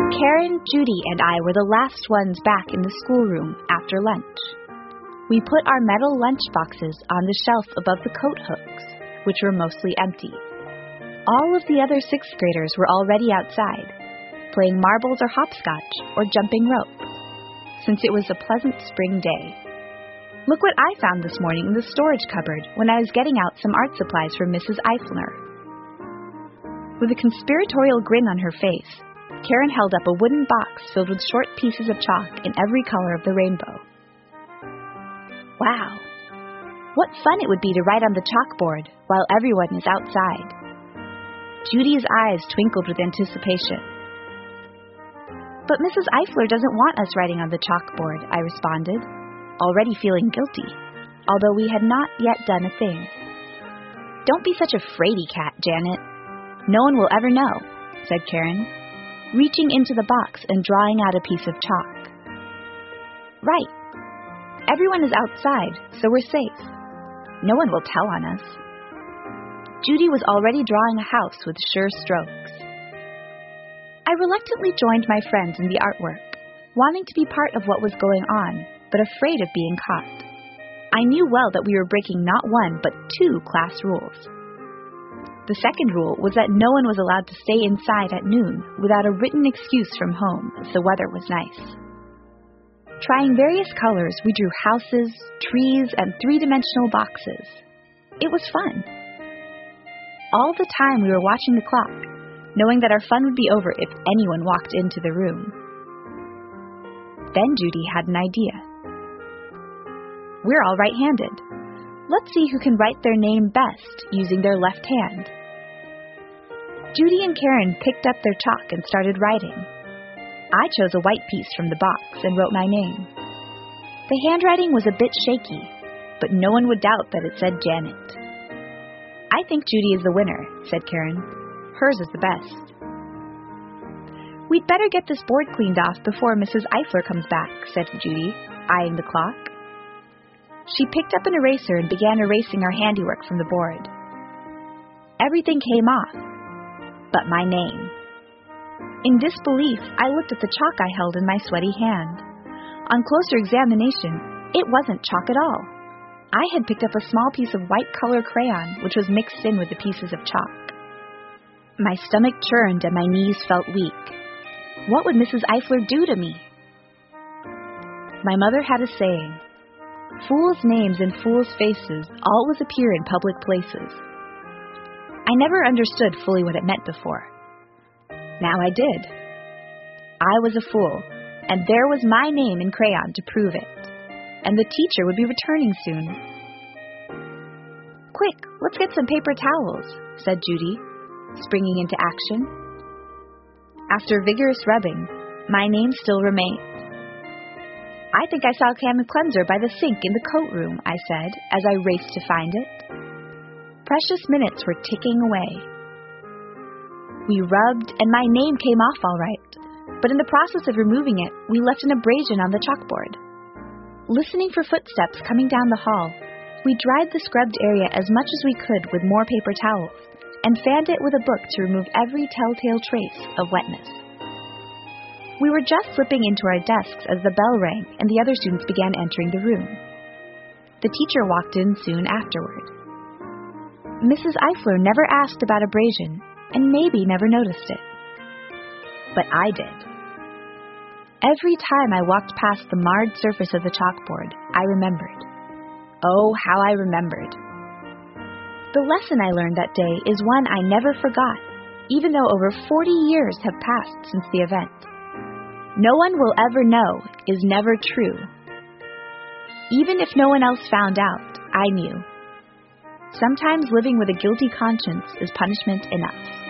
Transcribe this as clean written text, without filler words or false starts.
Karen, Judy, and I were the last ones back in the schoolroom after lunch. We put our metal lunch boxes on the shelf above the coat hooks, which were mostly empty. All of the other sixth graders were already outside, playing marbles or hopscotch or jumping rope, since it was a pleasant spring day. Look what I found this morning in the storage cupboard when I was getting out some art supplies for Mrs. Eifler. With a conspiratorial grin on her face, Karen held up a wooden box filled with short pieces of chalk in every color of the rainbow. Wow! What fun it would be to write on the chalkboard while everyone is outside. Judy's eyes twinkled with anticipation. But Mrs. Eifler doesn't want us writing on the chalkboard, I responded, already feeling guilty, although we had not yet done a thing. Don't be such a fraidy cat, Janet. No one will ever know, said Karen, reaching into the box and drawing out a piece of chalk. Right. Everyone is outside, so we're safe. No one will tell on us. Judy was already drawing a house with sure strokes. I reluctantly joined my friends in the artwork, wanting to be part of what was going on, but afraid of being caught. I knew well that we were breaking not one, but 2 class rules. The second rule was that no one was allowed to stay inside at noon without a written excuse from home if the weather was nice. Trying various colors, we drew houses, trees, and 3-dimensional boxes. It was fun. All the time we were watching the clock, knowing that our fun would be over if anyone walked into the room. Then Judy had an idea. We're all right-handed. Let's see who can write their name best using their left hand. Judy and Karen picked up their chalk and started writing. I chose a white piece from the box and wrote my name. The handwriting was a bit shaky, but no one would doubt that it said Janet. I think Judy is the winner, said Karen. Hers is the best. We'd better get this board cleaned off before Mrs. Eifler comes back, said Judy, eyeing the clock. She picked up an eraser and began erasing our handiwork from the board. Everything came off, but my name. In disbelief, I looked at the chalk I held in my sweaty hand. On closer examination, it wasn't chalk at all. I had picked up a small piece of white color crayon, which was mixed in with the pieces of chalk. My stomach churned and my knees felt weak. What would Mrs. Eifler do to me? My mother had a saying, "Fools' names and fools' faces always appear in public places." I never understood fully what it meant before. Now I did. I was a fool, and there was my name in crayon to prove it. And the teacher would be returning soon. Quick, let's get some paper towels, said Judy, springing into action. After vigorous rubbing, my name still remained. I think I saw a can of cleanser by the sink in the coat room, I said, as I raced to find it. Precious minutes were ticking away. We rubbed, and my name came off all right, but in the process of removing it, we left an abrasion on the chalkboard. Listening for footsteps coming down the hall, we dried the scrubbed area as much as we could with more paper towels, and fanned it with a book to remove every telltale trace of wetness. We were just slipping into our desks as the bell rang and the other students began entering the room. The teacher walked in soon afterward. Mrs. Eifler never asked about abrasion, and maybe never noticed it. But I did. Every time I walked past the marred surface of the chalkboard, I remembered. Oh, how I remembered. The lesson I learned that day is one I never forgot, even though over 40 years have passed since the event. No one will ever know is never true. Even if no one else found out, I knew. Sometimes living with a guilty conscience is punishment enough.